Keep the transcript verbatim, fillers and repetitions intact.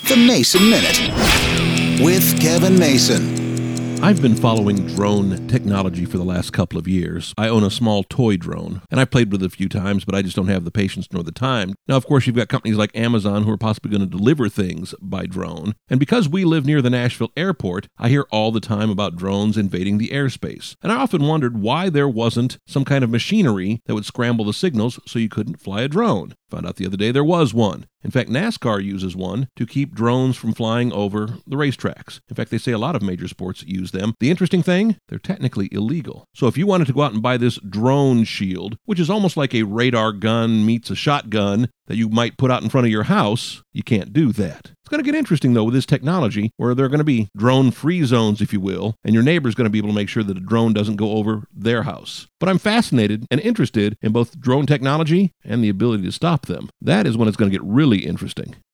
The Mason Minute with Kevin Mason. I've been following drone technology for the last couple of years. I own a small toy drone, and I've played with it a few times, but I just don't have the patience nor the time. Now, of course, you've got companies like Amazon who are possibly going to deliver things by drone. And because we live near the Nashville airport, I hear all the time about drones invading the airspace. And I often wondered why there wasn't some kind of machinery that would scramble the signals so you couldn't fly a drone. Found out the other day there was one. In fact, NASCAR uses one to keep drones from flying over the racetracks. In fact, they say a lot of major sports use them. The interesting thing, they're technically illegal. So if you wanted to go out and buy this drone shield, which is almost like a radar gun meets a shotgun that you might put out in front of your house, you can't do that. It's going to get interesting, though, with this technology, where there are going to be drone-free zones, if you will, and your neighbor's going to be able to make sure that a drone doesn't go over their house. But I'm fascinated and interested in both drone technology and the ability to stop them. That is when it's going to get really interesting.